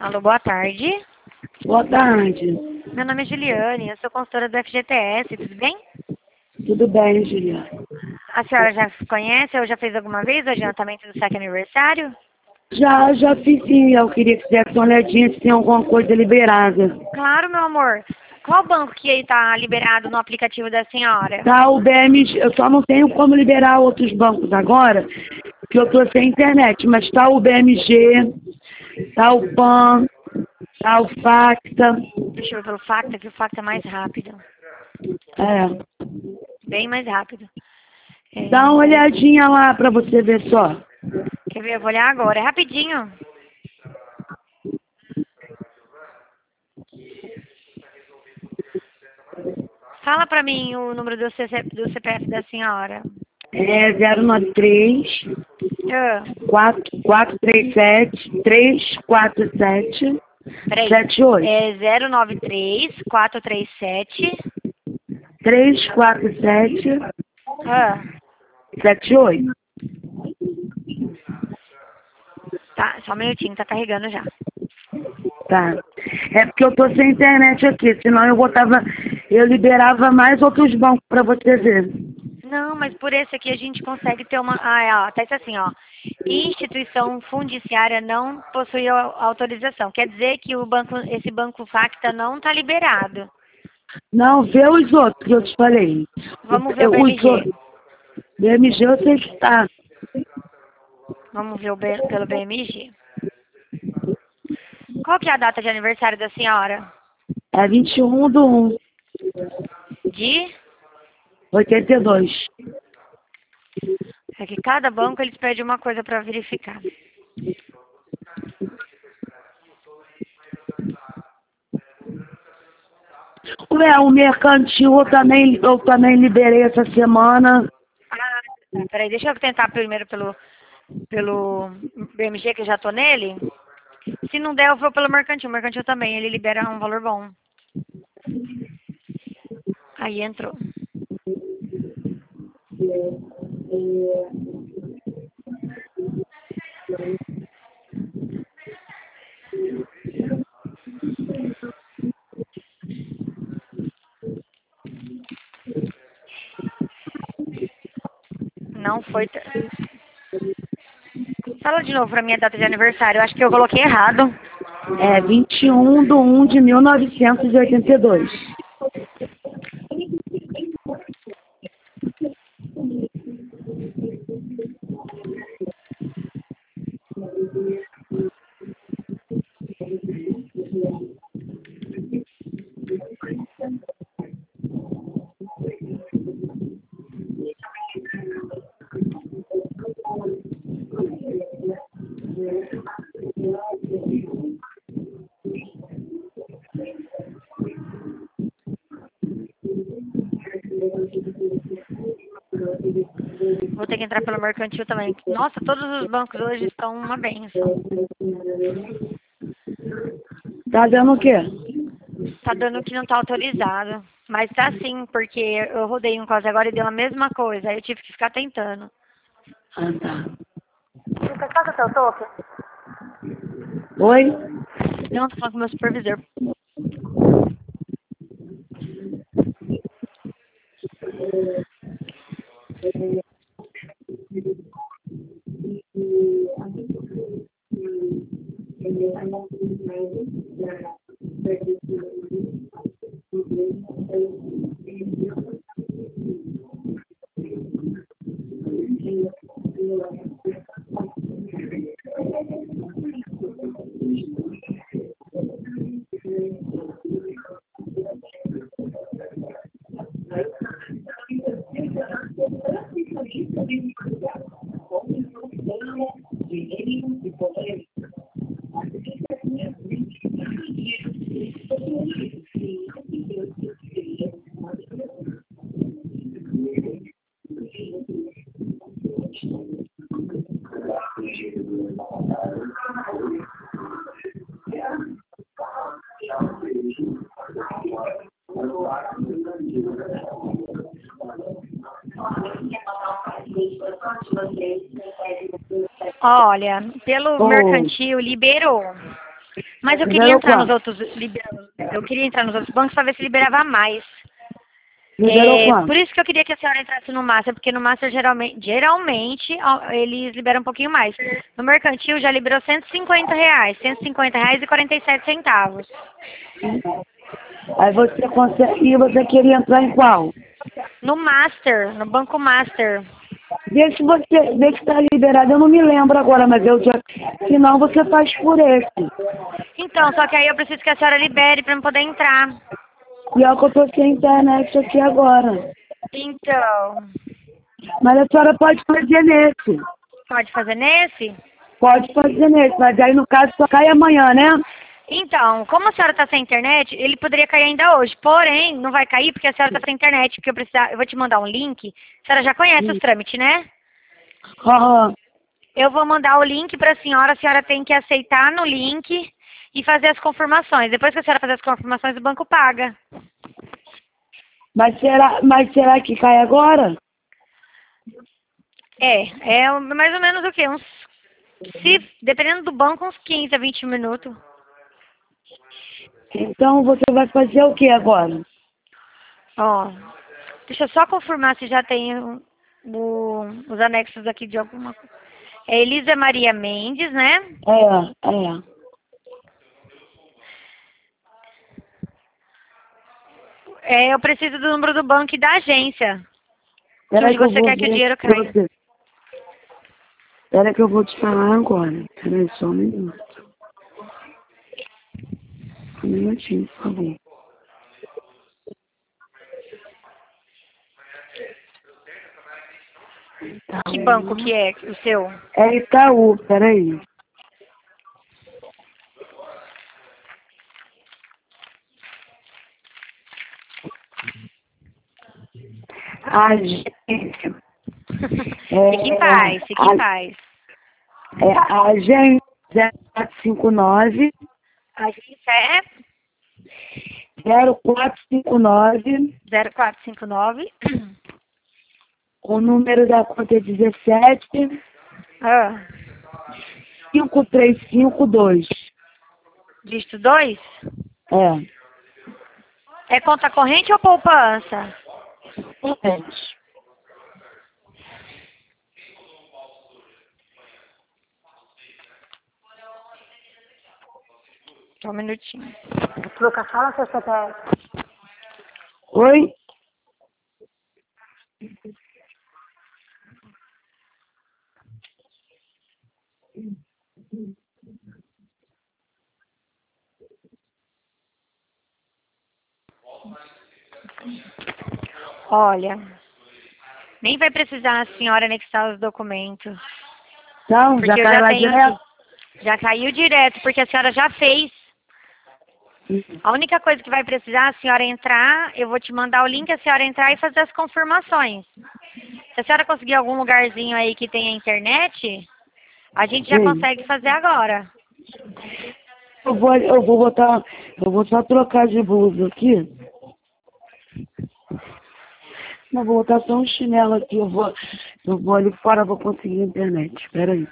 Alô, boa tarde. Boa tarde. Meu nome é Juliane, eu sou consultora do FGTS, tudo bem? Tudo bem, Juliana? A senhora já conhece ou já fez alguma vez o adiantamento do saque aniversário? Já fiz sim. Eu queria que você desse uma olhadinha se tem alguma coisa liberada. Claro, meu amor. Qual banco que está liberado no aplicativo da senhora? Tá o BMG, eu só não tenho como liberar outros bancos agora, porque eu tô sem internet, mas tá o BMG, tá o PAN, tá o Facta. Deixa eu ver pelo Facta, que o Facta é mais rápido. É. Bem mais rápido. Dá uma olhadinha lá pra você ver só. Quer ver? Eu vou olhar agora. É rapidinho. Fala pra mim o número do CPF da senhora. É 093 Ah, 437 347 peraí. 78 É 093 437. 347 Ah, 78. tá. Só um minutinho, tá carregando já. Tá. É porque eu tô sem internet aqui, senão eu liberava mais outros bancos pra você ver. Não, mas por esse aqui a gente consegue ter uma. Ah, é, ó, tá isso assim, ó. Instituição fundiciária não possui autorização. Quer dizer que esse banco Facta não tá liberado. Não, vê os outros que eu te falei. Vamos ver o Os BMG. outros. BMG eu sei que tá. Vamos ver pelo BMG. Qual que é a data de aniversário da senhora? É 21/1, De? 82. É que cada banco eles pedem uma coisa para verificar. Ué, o mercantil eu também liberei essa semana. Ah, tá. Peraí, deixa eu tentar primeiro pelo BMG, que eu já tô nele. Se não der, eu vou pelo mercantil. O mercantil também, ele libera um valor bom. Aí entrou. Não foi. Fala de novo pra minha data de aniversário. Eu acho que eu coloquei errado. É 21/1 de 1982. Vou ter que entrar pelo mercantil também. Nossa, todos os bancos hoje estão uma benção. Tá dando o quê? Tá dando que não tá autorizado. Mas tá sim, porque eu rodei um caso agora e deu a mesma coisa. Aí eu tive que ficar tentando. Ah, tá. Lucas, passa o seu toque? Oi? Não, tô falando com o meu supervisor. Olha, pelo Oi. mercantil liberou. Mas eu queria Liberou entrar nos quanto? outros, eu queria entrar nos outros bancos para ver se liberava mais. Liberou Por quanto? isso que eu queria que a senhora entrasse no Master, porque no Master geralmente eles liberam um pouquinho mais. No Mercantil já liberou R$ 150, R$ 150,47. Aí você consegue, e você queria entrar em qual? No Master, no Banco Master. Vê se tá liberado, eu não me lembro agora, mas eu já, se não você faz por esse. Então, só que aí eu preciso que a senhora libere para eu poder entrar. E é o que eu tô sem internet aqui agora. Então, Mas a senhora pode fazer nesse. pode fazer nesse? Pode fazer nesse, mas aí no caso só cai amanhã, né? Então, como a senhora está sem internet, ele poderia cair ainda hoje. Porém, não vai cair porque a senhora está sem internet, porque eu vou te mandar um link. A senhora já conhece os trâmites, né? Aham. Eu vou mandar o link para a senhora tem que aceitar no link e fazer as confirmações. Depois que a senhora fazer as confirmações, o banco paga. Mas será que cai agora? É mais ou menos o quê? Dependendo do banco, uns 15 a 20 minutos. Então você vai fazer o que agora? Ó, deixa eu só confirmar se já tem os anexos aqui de alguma coisa. É Elisa Maria Mendes, né? É. Eu preciso do número do banco e da agência. Que Espera onde que eu você vou quer que o ver aqui dinheiro pra caia. você. Espera que eu vou te falar agora. Espera aí só um minuto. Um minutinho, por favor. Que banco que é o seu? É Itaú, peraí. A agência. Fique em paz, fique em paz. A agência 459 A agência é 0459. 0459. O número da conta é 17 Ah, 5352. dígito 2? É. É conta corrente ou poupança? Corrente. Só um minutinho. Lucas, fala seu CPF. Oi? Olha, nem vai precisar a senhora anexar os documentos. Então, já Porque eu cai já lá tenho aqui. direto? Já caiu direto, porque a senhora já fez. A única coisa que vai precisar, a senhora entrar, eu vou te mandar o link, a senhora entrar e fazer as confirmações. Se a senhora conseguir algum lugarzinho aí que tenha internet, a gente já Sim. consegue fazer agora. Eu vou só trocar de blusa aqui. Não, vou botar só um chinelo aqui. Eu vou ali fora, vou conseguir a internet. Espera aí.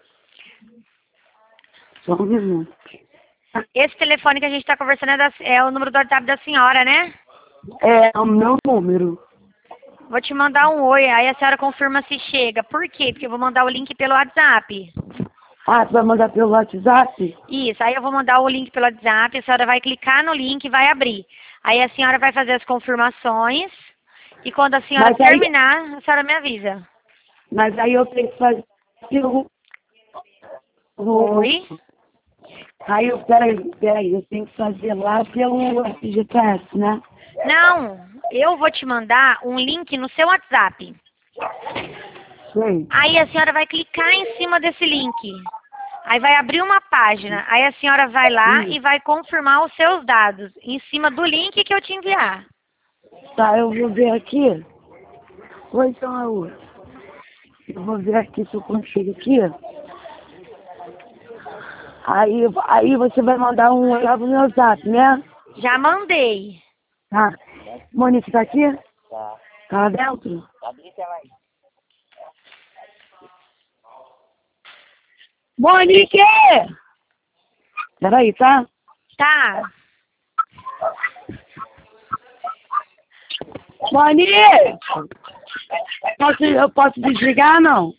Só um minuto. Esse telefone que a gente está conversando é o número do WhatsApp da senhora, né? É o meu número. Vou te mandar um oi, aí a senhora confirma se chega. Por quê? Porque eu vou mandar o link pelo WhatsApp. Ah, você vai mandar pelo WhatsApp? Isso, aí eu vou mandar o link pelo WhatsApp, a senhora vai clicar no link e vai abrir. Aí a senhora vai fazer as confirmações e quando a senhora terminar, a senhora me avisa. Mas aí eu tenho que fazer pelo... Oi? Aí, peraí, eu tenho que fazer lá pelo FGTS, né? Não, eu vou te mandar um link no seu WhatsApp. Sim. Aí a senhora vai clicar em cima desse link. Aí vai abrir uma página. Aí a senhora vai lá e vai confirmar os seus dados em cima do link que eu te enviar. Tá, eu vou ver aqui. Oi, Saúl. Eu vou ver aqui se eu consigo aqui. Aí você vai mandar um lá pro meu WhatsApp, né? Já mandei. Tá. Monique, tá aqui? Tá lá dentro? Monique! Peraí, tá? Tá. Moni! Eu posso desligar, não?